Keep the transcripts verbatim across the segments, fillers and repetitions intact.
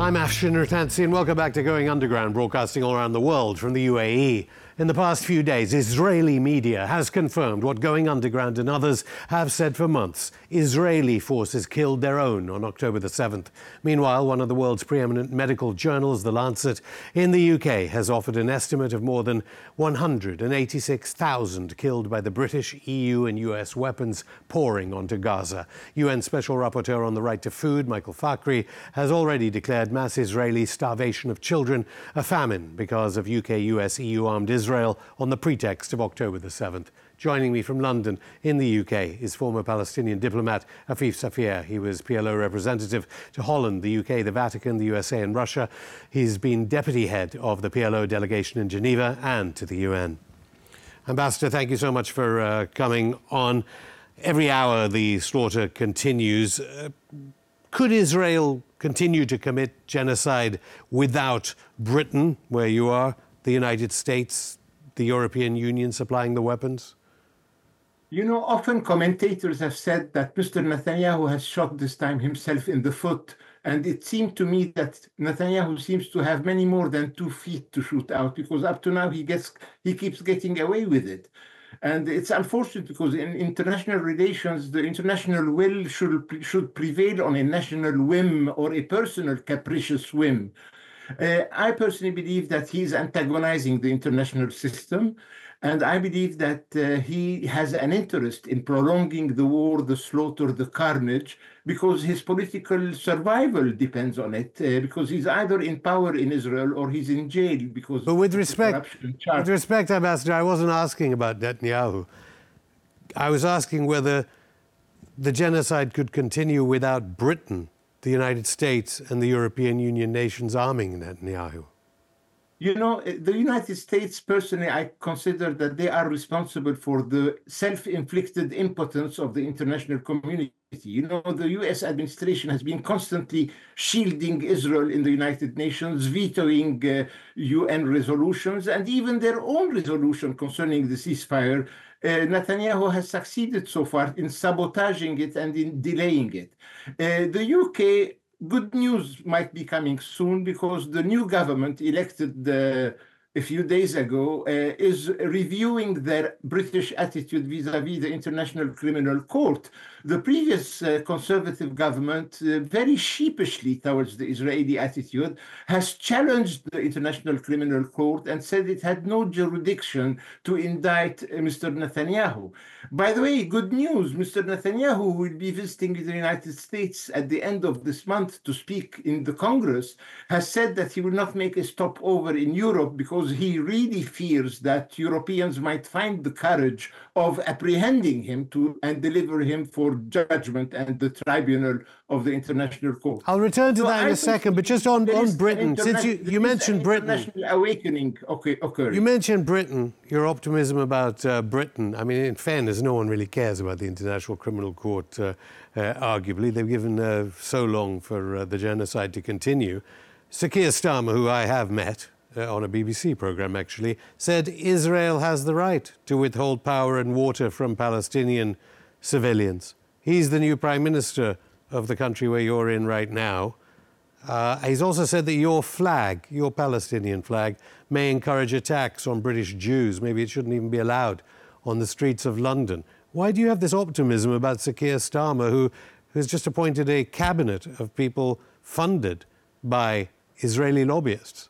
I'm Afshin Rattansi, and welcome back to Going Underground, broadcasting all around the world from the U A E. In the past few days, Israeli media has confirmed what Going Underground and others have said for months. Israeli forces killed their own on October the seventh. Meanwhile, one of the world's preeminent medical journals, The Lancet, in the U K, has offered an estimate of more than one hundred eighty-six thousand killed by the British, E U and U S weapons pouring onto Gaza. U N Special Rapporteur on the Right to Food, Michael Fakhri, has already declared mass Israeli starvation of children a famine because of U K, U S, E U armed Israel on the pretext of October the seventh. Joining me from London in the U K is former Palestinian diplomat Afif Safir. He was P L O representative to Holland, the U K, the Vatican, the U S A and Russia. He's been deputy head of the P L O delegation in Geneva and to the U N. Ambassador, thank you so much for uh, coming on. Every hour the slaughter continues. Uh, could Israel continue to commit genocide without Britain, where you are, the United States, the European Union supplying the weapons? You know, often commentators have said that Mister Netanyahu has shot this time himself in the foot. And it seemed to me that Netanyahu seems to have many more than two feet to shoot out, because up to now he gets he keeps getting away with it. And it's unfortunate because in international relations, the international will should, should prevail on a national whim or a personal capricious whim. Uh, I personally believe that he's antagonizing the international system, and I believe that uh, he has an interest in prolonging the war, the slaughter, the carnage, because his political survival depends on it, uh, because he's either in power in Israel or he's in jail because but with respect, with respect, Ambassador, I wasn't asking about Netanyahu. I was asking whether the genocide could continue without Britain, the United States and the European Union nations arming Netanyahu. You know, the United States, personally, I consider that they are responsible for the self-inflicted impotence of the international community. You know, the U S administration has been constantly shielding Israel in the United Nations, vetoing uh, U N resolutions, and even their own resolution concerning the ceasefire. Uh, Netanyahu has succeeded so far in sabotaging it and in delaying it. Uh, the U K, good news might be coming soon, because the new government elected uh, a few days ago uh, is reviewing their British attitude vis-à-vis the International Criminal Court. The previous uh, conservative government, uh, very sheepishly towards the Israeli attitude, has challenged the International Criminal Court and said it had no jurisdiction to indict uh, Mister Netanyahu. By the way, good news, Mister Netanyahu will be visiting the United States at the end of this month to speak in the Congress, has said that he will not make a stopover in Europe because he really fears that Europeans might find the courage of apprehending him to and deliver him for judgment and the tribunal of the International Court. I'll return to so that in I a second, but just on, on Britain, since you, you mentioned Britain. International awakening okay, occurring. You mentioned Britain, your optimism about uh, Britain. I mean, in fairness, no one really cares about the International Criminal Court, uh, uh, arguably. They've given uh, so long for uh, the genocide to continue. Sir Keir Starmer, who I have met, Uh, on a B B C programme actually, said Israel has the right to withhold power and water from Palestinian civilians. He's the new Prime Minister of the country where you're in right now. Uh, he's also said that your flag, your Palestinian flag, may encourage attacks on British Jews. Maybe it shouldn't even be allowed on the streets of London. Why do you have this optimism about Sir Keir Starmer, who has just appointed a cabinet of people funded by Israeli lobbyists?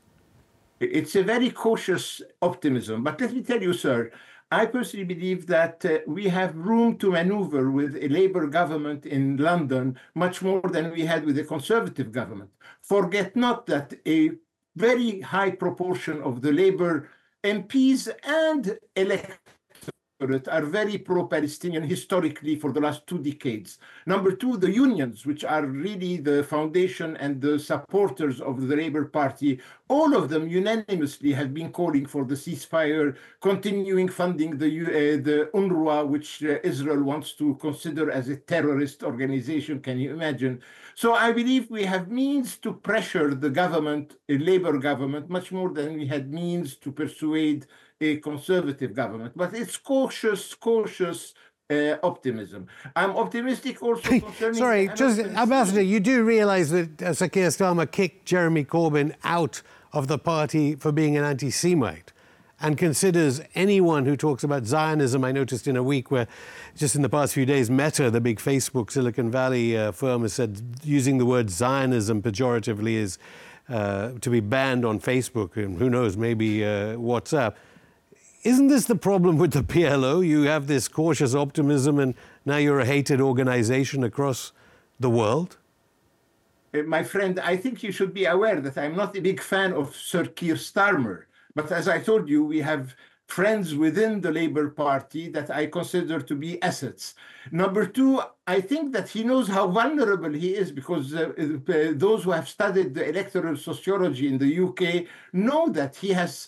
It's a very cautious optimism. But let me tell you, sir, I personally believe that uh, we have room to maneuver with a Labour government in London much more than we had with a Conservative government. Forget not that a very high proportion of the Labour M Ps and electors are very pro-Palestinian historically for the last two decades. Number two, the unions, which are really the foundation and the supporters of the Labour Party, all of them unanimously have been calling for the ceasefire, continuing funding the, uh, the UNRWA, which uh, Israel wants to consider as a terrorist organization. Can you imagine? So I believe we have means to pressure the government, a Labour government, much more than we had means to persuade a conservative government. But it's cautious, cautious uh, optimism. I'm optimistic also concerning... Sorry, just, American Ambassador, you do realise that uh, Sir Keir Starmer kicked Jeremy Corbyn out of the party for being an anti-Semite and considers anyone who talks about Zionism. I noticed in a week where, just in the past few days, Meta, the big Facebook Silicon Valley uh, firm, has said using the word Zionism pejoratively is uh, to be banned on Facebook, and who knows, maybe uh, WhatsApp. Isn't this the problem with the P L O? You have this cautious optimism and now you're a hated organization across the world? Uh, my friend, I think you should be aware that I'm not a big fan of Sir Keir Starmer. But as I told you, we have friends within the Labour Party that I consider to be assets. Number two, I think that he knows how vulnerable he is, because uh, uh, those who have studied the electoral sociology in the U K know that he has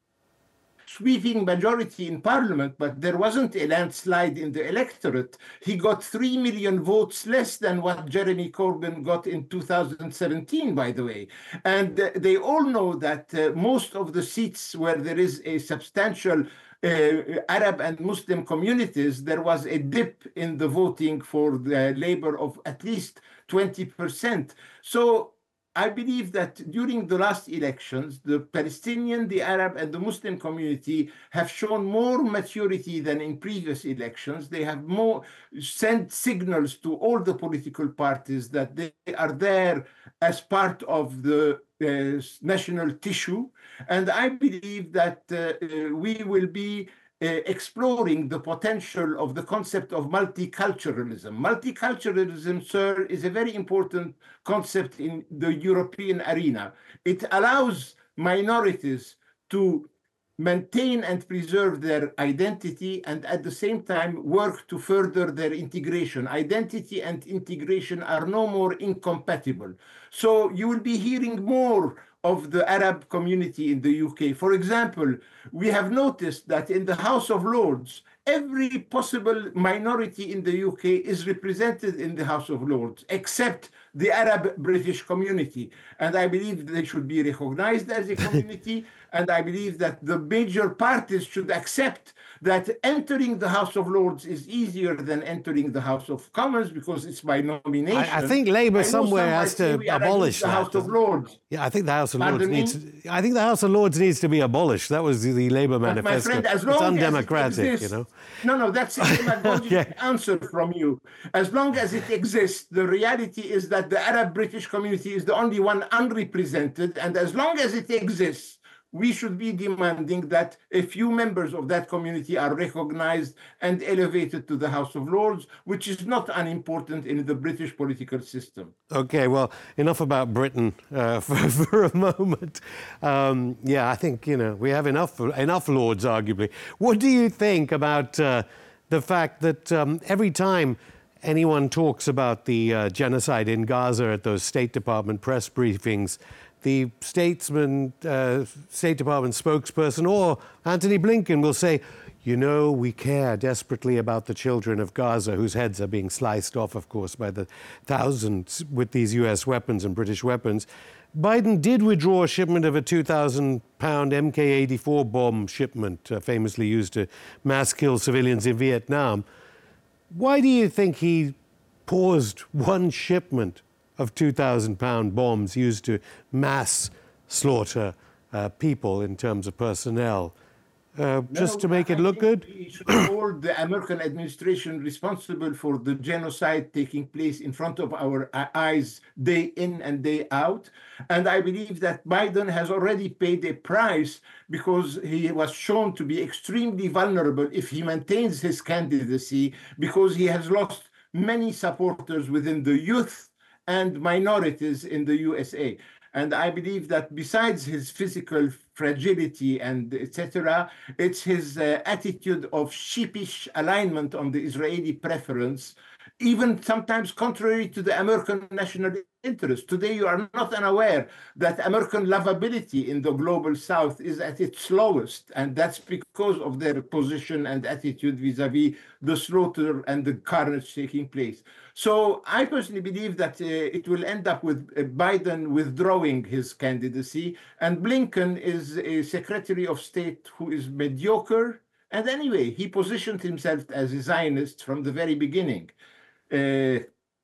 sweeping majority in parliament, but there wasn't a landslide in the electorate. He got three million votes less than what Jeremy Corbyn got in two thousand seventeen, by the way. And uh, they all know that uh, most of the seats where there is a substantial uh, Arab and Muslim communities, there was a dip in the voting for the Labour of at least twenty percent. So I believe that during the last elections, the Palestinian, the Arab, and the Muslim community have shown more maturity than in previous elections. They have more sent signals to all the political parties that they are there as part of the uh, national tissue. And I believe that uh, uh, we will be Uh, exploring the potential of the concept of multiculturalism. Multiculturalism, sir, is a very important concept in the European arena. It allows minorities to maintain and preserve their identity and at the same time work to further their integration. Identity and integration are no more incompatible. So you will be hearing more of the Arab community in the U K. For example, we have noticed that in the House of Lords, every possible minority in the U K is represented in the House of Lords, except the Arab British community. And I believe they should be recognized as a community. And I believe that the major parties should accept that entering the House of Lords is easier than entering the House of Commons because it's by nomination. I, I think Labour I somewhere some has to abolish the that. House of Lords. Yeah, I think the House of Pardon Lords me? needs. I think the House of Lords needs to be abolished. That was the, the Labour But manifesto. my friend, as long it's as it undemocratic, exists, you know. No, no, that's a demagogic Yeah. answer from you. As long as it exists, the reality is that the Arab British community is the only one unrepresented, and as long as it exists, we should be demanding that a few members of that community are recognized and elevated to the House of Lords, which is not unimportant in the British political system. Okay, well, enough about Britain uh, for, for a moment. Um, yeah, I think, you know, we have enough enough Lords, arguably. What do you think about uh, the fact that um, every time anyone talks about the uh, genocide in Gaza at those State Department press briefings, the statesman, uh, State Department spokesperson or Antony Blinken will say, you know, we care desperately about the children of Gaza, whose heads are being sliced off, of course, by the thousands with these U S weapons and British weapons. Biden did withdraw a shipment of a two thousand pound M K eighty-four bomb shipment, uh, famously used to mass kill civilians in Vietnam. Why do you think he paused one shipment of two thousand pound bombs used to mass slaughter uh, people in terms of personnel, uh, just No, to make I it look think good? We should hold the American administration responsible for the genocide taking place in front of our eyes day in and day out. And I believe that Biden has already paid a price because he was shown to be extremely vulnerable if he maintains his candidacy, because he has lost many supporters within the youth and minorities in the U S A. And I believe that besides his physical fragility and et cetera, it's his uh, attitude of sheepish alignment on the Israeli preference, even sometimes contrary to the American national interest. Today, you are not unaware that American lovability in the global South is at its lowest, and that's because of their position and attitude vis-a-vis the slaughter and the carnage taking place. So I personally believe that uh, it will end up with uh, Biden withdrawing his candidacy, and Blinken is a Secretary of State who is mediocre And anyway, he positioned himself as a Zionist from the very beginning. Uh,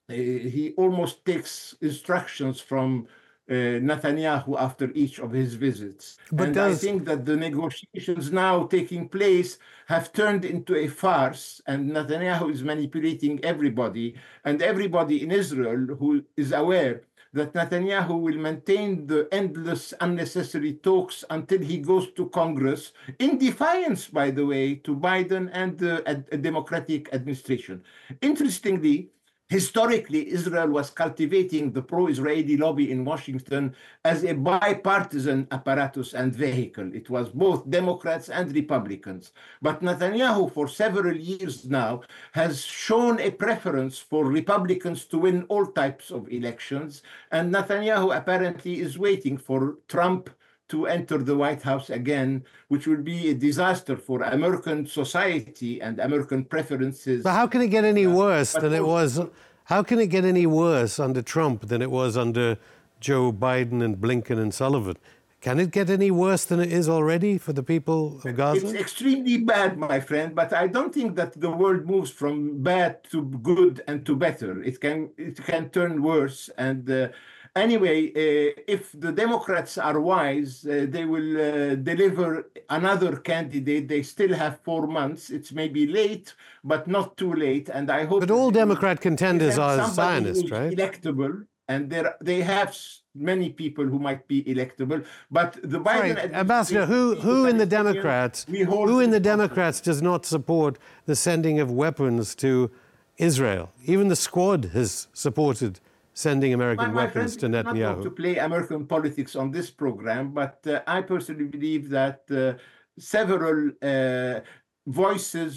he almost takes instructions from uh, Netanyahu after each of his visits. But and does... I think that the negotiations now taking place have turned into a farce, and Netanyahu is manipulating everybody, and everybody in Israel who is aware that Netanyahu will maintain the endless, unnecessary talks until he goes to Congress, in defiance, by the way, to Biden and the uh, Democratic administration. Interestingly, historically, Israel was cultivating the pro-Israeli lobby in Washington as a bipartisan apparatus and vehicle. It was both Democrats and Republicans. But Netanyahu, for several years now, has shown a preference for Republicans to win all types of elections. And Netanyahu apparently is waiting for Trump to enter the White House again, which will be a disaster for American society and American preferences. But how can it get any worse uh, than it was? How can it get any worse under Trump than it was under Joe Biden and Blinken and Sullivan? Can it get any worse than it is already for the people of Gaza? It's extremely bad, my friend, but I don't think that the world moves from bad to good and to better. It can, it can turn worse. And uh, Anyway, uh, if the Democrats are wise, uh, they will uh, deliver another candidate. They still have four months. It's maybe late, but not too late. And I hope. But all Democrat contenders are Zionist, right? Electable, and there they have many people who might be electable. But the Biden right. Ambassador, who who in the Democrats who in the Democrats does not support the sending of weapons to Israel? Even the Squad has supported sending American my, my weapons friend, to Netanyahu. I'm not going to play American politics on this program, but uh, I personally believe that uh, several uh, voices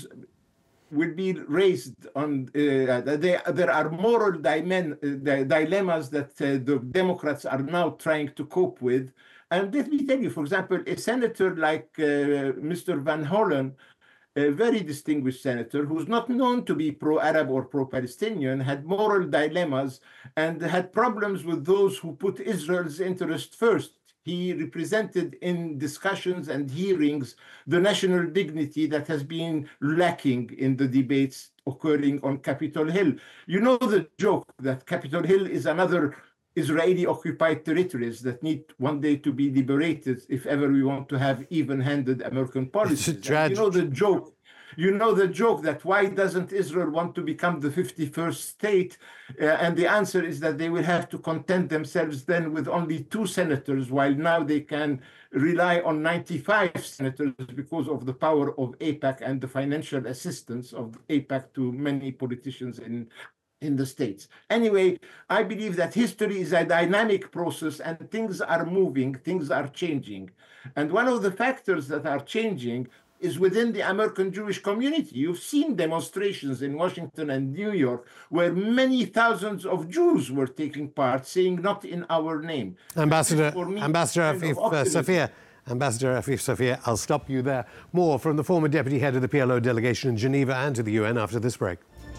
will be raised on. Uh, they, there are moral dimen, uh, dilemmas that uh, the Democrats are now trying to cope with. And let me tell you, for example, a senator like uh, Mister Van Hollen, a very distinguished senator who's not known to be pro-Arab or pro-Palestinian, had moral dilemmas and had problems with those who put Israel's interest first. He represented in discussions and hearings the national dignity that has been lacking in the debates occurring on Capitol Hill. You know the joke that Capitol Hill is another Israeli-occupied territories that need one day to be liberated if ever we want to have even-handed American policies. You know the joke. You know the joke that why doesn't Israel want to become the fifty-first state? Uh, and the answer is that they will have to content themselves then with only two senators, while now they can rely on ninety-five senators because of the power of AIPAC and the financial assistance of AIPAC to many politicians in in the States. Anyway, I believe that history is a dynamic process and things are moving, things are changing. And one of the factors that are changing is within the American Jewish community. You've seen demonstrations in Washington and New York where many thousands of Jews were taking part, saying not in our name. Ambassador, Ambassador Afif uh, Safir, Ambassador Afif Safir, I'll stop you there. More from the former deputy head of the P L O delegation in Geneva and to the U N after this break.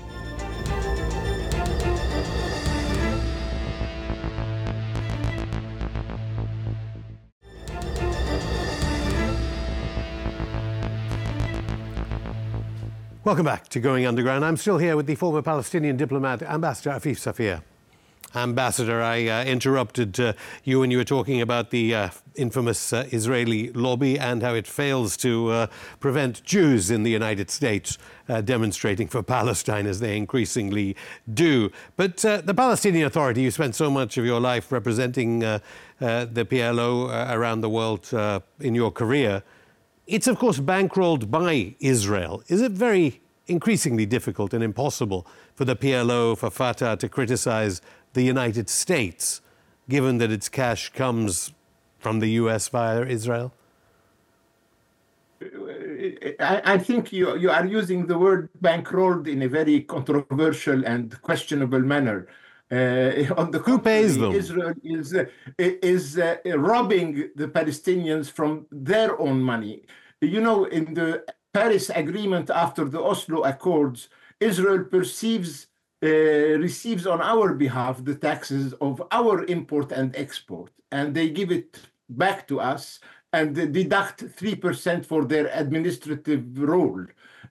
Welcome back to Going Underground. I'm still here with the former Palestinian diplomat, Ambassador Afif Safir. Ambassador, I uh, interrupted uh, you when you were talking about the uh, infamous uh, Israeli lobby and how it fails to uh, prevent Jews in the United States uh, demonstrating for Palestine, as they increasingly do. But uh, the Palestinian Authority, you spent so much of your life representing uh, uh, the P L O uh, around the world uh, in your career. It's, of course, bankrolled by Israel. Is it very increasingly difficult and impossible for the P L O, for Fatah, to criticize the United States, given that its cash comes from the U S via Israel? I, I think you, you are using the word bankrolled in a very controversial and questionable manner. Uh, on the Who pays them? Israel is, uh, is uh, robbing the Palestinians from their own money. You know, in the Paris Agreement after the Oslo Accords, Israel perceives, uh, receives on our behalf the taxes of our import and export, and they give it back to us and deduct three percent for their administrative role.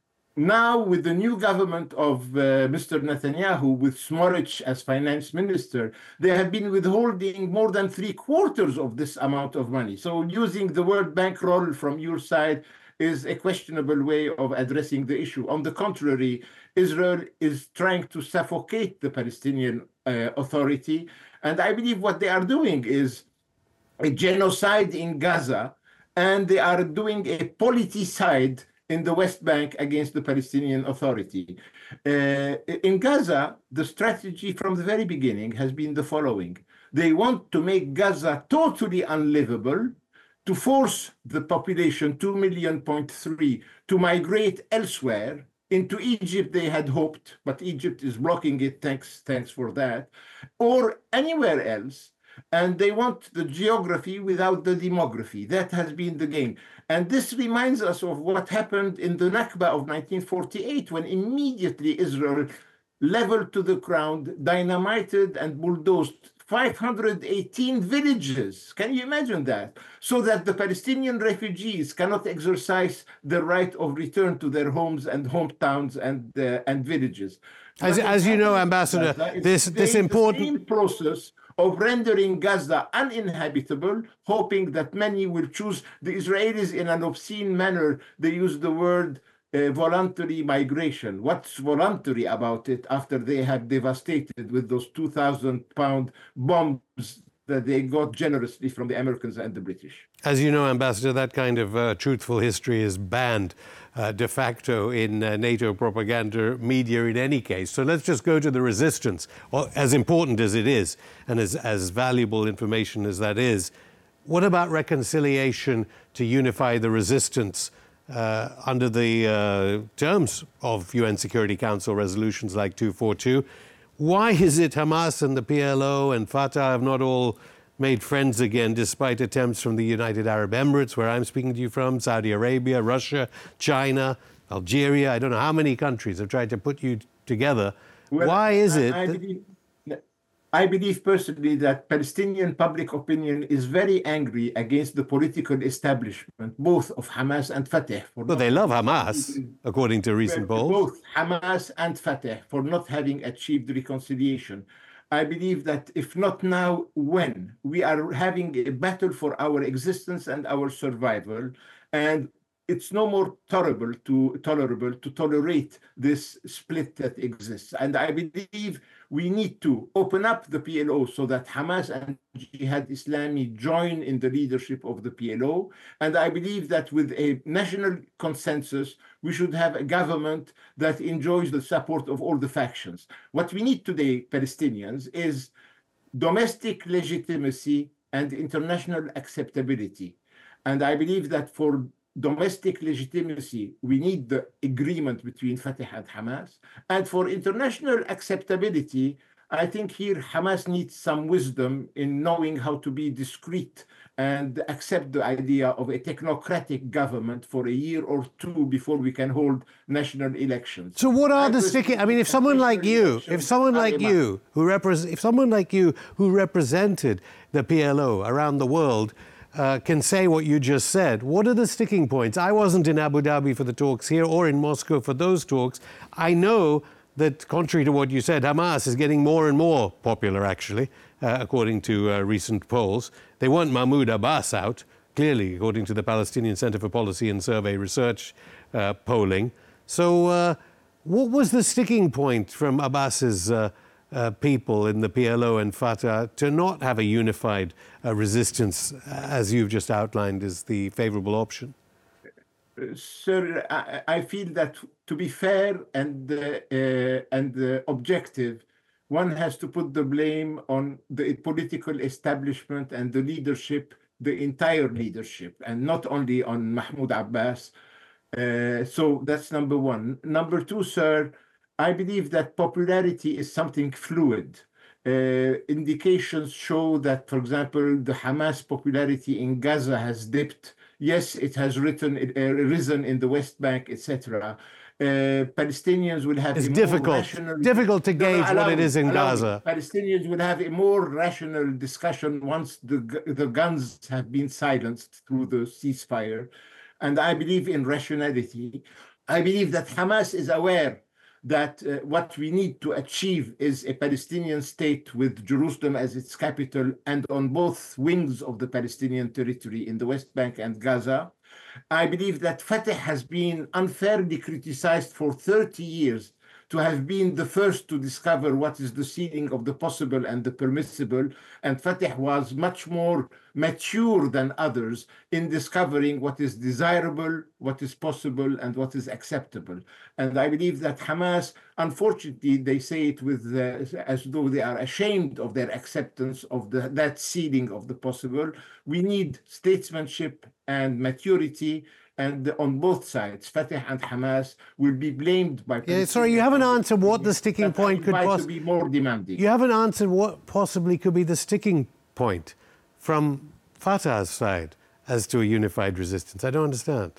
Now, with the new government of uh, Mister Netanyahu, with Smotrich as finance minister, they have been withholding more than three quarters of this amount of money. So using the word bankroll from your side is a questionable way of addressing the issue. On the contrary, Israel is trying to suffocate the Palestinian uh, Authority. And I believe what they are doing is a genocide in Gaza, and they are doing a politicide in the West Bank against the Palestinian Authority. Uh, in Gaza, the strategy from the very beginning has been the following. They want to make Gaza totally unlivable, to force the population, two million point three, to migrate elsewhere. Into Egypt, they had hoped, but Egypt is blocking it, thanks, thanks for that, or anywhere else. And they want the geography without the demography. That has been the game. And this reminds us of what happened in the Nakba of nineteen forty-eight, when immediately Israel leveled to the ground, dynamited and bulldozed five hundred eighteen villages. Can you imagine that? So that the Palestinian refugees cannot exercise the right of return to their homes and hometowns and, uh, and villages. As, as you know, Ambassador, this, this important... The same process of rendering Gaza uninhabitable, hoping that many will choose. The Israelis, in an obscene manner, they use the word uh, voluntary migration. What's voluntary about it after they have devastated with those two thousand pound bombs that they got generously from the Americans and the British? As you know, Ambassador, that kind of uh, truthful history is banned uh, de facto in uh, NATO propaganda media in any case. So let's just go to the resistance. Well, as important as it is, and as, as valuable information as that is, what about reconciliation to unify the resistance uh, under the uh, terms of U N Security Council resolutions like two forty-two? Why is it Hamas and the P L O and Fatah have not all made friends again, despite attempts from the United Arab Emirates, where I'm speaking to you from, Saudi Arabia, Russia, China, Algeria? I don't know how many countries have tried to put you together. Well, Why is I, it? I that... believe, I believe personally that Palestinian public opinion is very angry against the political establishment, both of Hamas and Fatah. For Well, they love Hamas, according to recent polls. Both Hamas and Fatah for not having achieved reconciliation. I believe that if not now, when? We are having a battle for our existence and our survival, and it's no more tolerable to tolerable to tolerate this split that exists. And I believe we need to open up the P L O so that Hamas and Jihad Islami join in the leadership of the P L O. And I believe that with a national consensus, we should have a government that enjoys the support of all the factions. What we need today, Palestinians, is domestic legitimacy and international acceptability. And I believe that for domestic legitimacy, we need the agreement between Fatah and Hamas. And for international acceptability, I think here Hamas needs some wisdom in knowing how to be discreet and accept the idea of a technocratic government for a year or two before we can hold national elections. So what are I the sticking? I mean, if someone like you, if someone like you who represent, if someone like you who represented the P L O around the world Uh, can say what you just said, what are the sticking points? I wasn't in Abu Dhabi for the talks here or in Moscow for those talks. I know that, contrary to what you said, Hamas is getting more and more popular, actually, uh, according to uh, recent polls. They want Mahmoud Abbas out, clearly, according to the Palestinian Center for Policy and Survey Research uh, polling. So uh, what was the sticking point from Abbas's uh, Uh, people in the P L O and Fatah to not have a unified uh, resistance, as you've just outlined, as the favorable option? Uh, sir, I, I feel that to be fair and uh, uh, and uh, objective, one has to put the blame on the political establishment and the leadership, the entire leadership, and not only on Mahmoud Abbas. Uh, so that's number one. Number two, sir, I believe that popularity is something fluid. Uh, indications show that, for example, the Hamas popularity in Gaza has dipped. Yes, it has written, uh, risen in the West Bank, et cetera. Uh, Palestinians will have It's a more difficult, rational, difficult to No, no, gauge allow what it me, is in allow me. Gaza. Palestinians will have a more rational discussion once the, gu- the guns have been silenced through the ceasefire. And I believe in rationality. I believe that Hamas is aware that uh, what we need to achieve is a Palestinian state with Jerusalem as its capital and on both wings of the Palestinian territory in the West Bank and Gaza. I believe that Fatah has been unfairly criticized for thirty years to have been the first to discover what is the ceiling of the possible and the permissible. And Fatah was much more mature than others in discovering what is desirable, what is possible, and what is acceptable. And I believe that Hamas, unfortunately, they say it with uh, as though they are ashamed of their acceptance of the, that ceiling of the possible. We need statesmanship and maturity. And on both sides, Fatah and Hamas will be blamed by. Yeah, sorry, you haven't answered what the sticking point could possibly be more demanding. You haven't answered what possibly could be the sticking point from Fatah's side as to a unified resistance. I don't understand.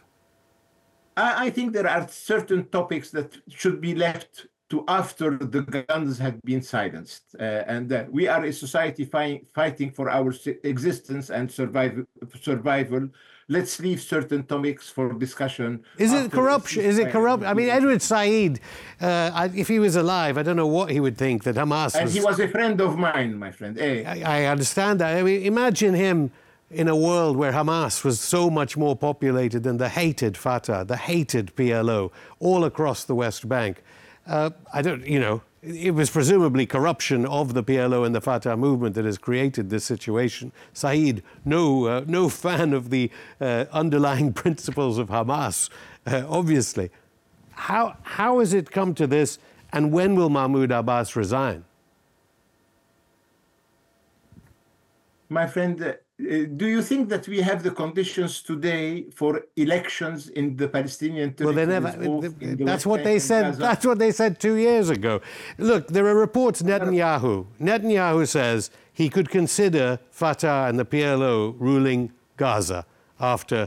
I, I think there are certain topics that should be left to after the guns have been silenced. Uh, and uh, we are a society fi fighting for our existence and survival. survival. Let's leave certain topics for discussion. Is it corruption? Is it corrupt? I mean, Edward Said, uh, if he was alive, I don't know what he would think that Hamas was... And he was a friend of mine, my friend. Hey. I, I understand that. I mean, imagine him in a world where Hamas was so much more populated than the hated Fatah, the hated P L O, all across the West Bank. Uh, I don't, you know, it was presumably corruption of the P L O and the Fatah movement that has created this situation. Said, no, uh, no fan of the uh, underlying principles of Hamas, uh, obviously. How, how has it come to this, and when will Mahmoud Abbas resign? My friend, uh, do you think that we have the conditions today for elections in the Palestinian territories? Well, they never. The that's what they said. Gaza? That's what they said two years ago. Look, there are reports. Netanyahu. Netanyahu says he could consider Fatah and the P L O ruling Gaza after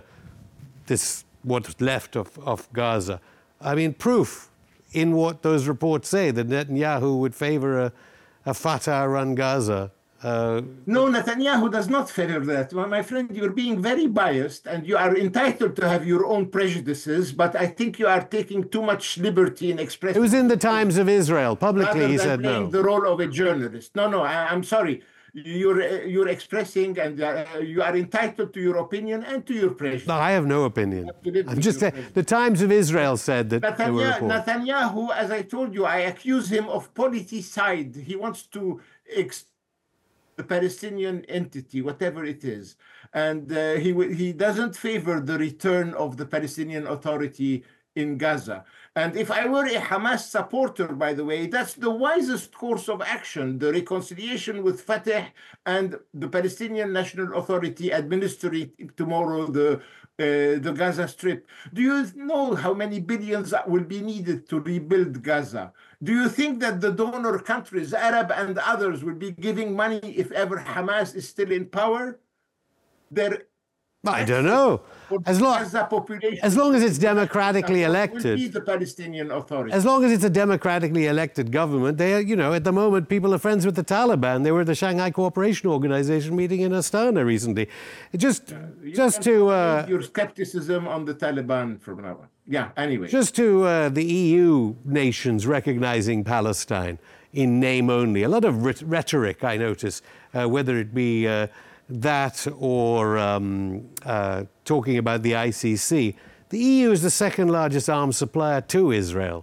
this what's left of, of Gaza. I mean, proof in what those reports say that Netanyahu would favor a, a Fatah-run Gaza. Uh, no, Netanyahu does not favor that. Well, my friend, you're being very biased and you are entitled to have your own prejudices, but I think you are taking too much liberty in expressing... It was in the Times of Israel. Publicly, he said no. The role of a journalist. No, no, I, I'm sorry. You're, you're expressing and uh, you are entitled to your opinion and to your prejudice. No, I have no opinion. I'm just saying, the Times of Israel said that Netanyahu, there were reports. Netanyahu, as I told you, I accuse him of politicide. He wants to... Ex the Palestinian entity, whatever it is. And uh, he, he doesn't favor the return of the Palestinian Authority in Gaza. And if I were a Hamas supporter, by the way, that's the wisest course of action, the reconciliation with Fatah and the Palestinian National Authority administering tomorrow the, uh, the Gaza Strip. Do you know how many billions will be needed to rebuild Gaza? Do you think that the donor countries, Arab and others, will be giving money if ever Hamas is still in power? They're I don't know. As long, as long as it's democratically elected, will be the Palestinian Authority. As long as it's a democratically elected government, they, are, you know, at the moment, people are friends with the Taliban. They were at the Shanghai Cooperation Organization meeting in Astana recently. It just, uh, just to uh, your skepticism on the Taliban from now on. Yeah. Anyway, just to uh, the E U nations recognizing Palestine in name only. A lot of rhetoric, I notice, uh, whether it be. Uh, that or um, uh, talking about the I C C. The E U is the second largest arms supplier to Israel.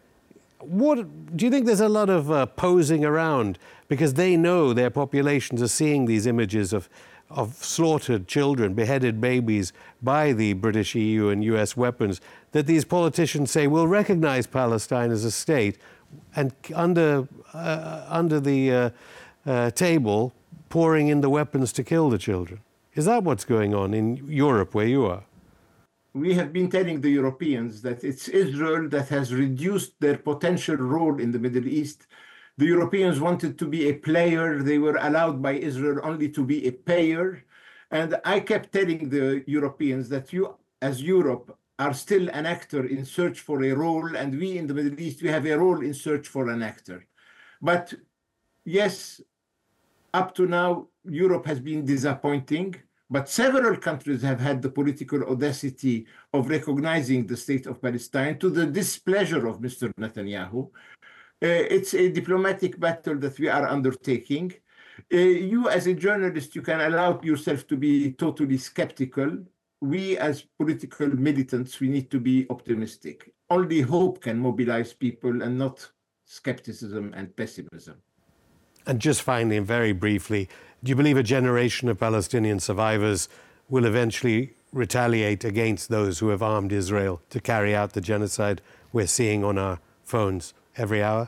What, do you think there's a lot of uh, posing around because they know their populations are seeing these images of, of slaughtered children, beheaded babies by the British E U and U S weapons, that these politicians say, we'll recognize Palestine as a state and under, uh, under the uh, uh, table, pouring in the weapons to kill the children. Is that what's going on in Europe, where you are? We have been telling the Europeans that it's Israel that has reduced their potential role in the Middle East. The Europeans wanted to be a player. They were allowed by Israel only to be a payer. And I kept telling the Europeans that you, as Europe, are still an actor in search for a role, and we in the Middle East, we have a role in search for an actor. But yes, up to now, Europe has been disappointing, but several countries have had the political audacity of recognizing the state of Palestine to the displeasure of Mister Netanyahu. Uh, it's a diplomatic battle that we are undertaking. Uh, you, as a journalist, you can allow yourself to be totally skeptical. We, as political militants, we need to be optimistic. Only hope can mobilize people and not skepticism and pessimism. And just finally, and very briefly, do you believe a generation of Palestinian survivors will eventually retaliate against those who have armed Israel to carry out the genocide we're seeing on our phones every hour?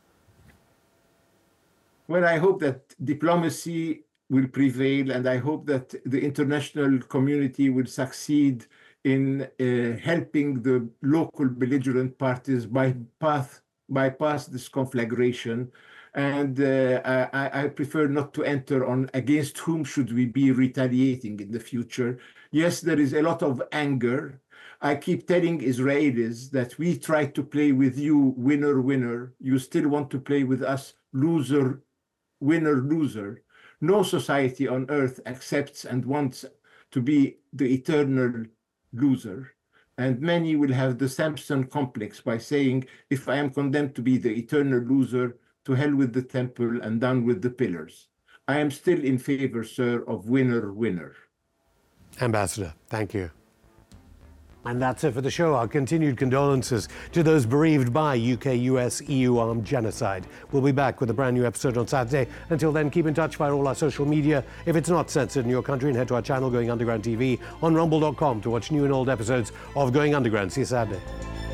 Well, I hope that diplomacy will prevail, and I hope that the international community will succeed in uh, helping the local belligerent parties bypass, bypass this conflagration. And uh, I, I prefer not to enter on against whom should we be retaliating in the future. Yes, there is a lot of anger. I keep telling Israelis that we try to play with you winner, winner. You still want to play with us loser, winner, loser. No society on earth accepts and wants to be the eternal loser. And many will have the Samson complex by saying, if I am condemned to be the eternal loser, to hell with the temple and down with the pillars. I am still in favor, sir, of winner, winner. Ambassador, thank you. And that's it for the show. Our continued condolences to those bereaved by U K U S E U armed genocide. We'll be back with a brand new episode on Saturday. Until then, keep in touch via all our social media. If it's not censored in your country, and head to our channel, Going Underground T V, on rumble dot com to watch new and old episodes of Going Underground. See you Saturday.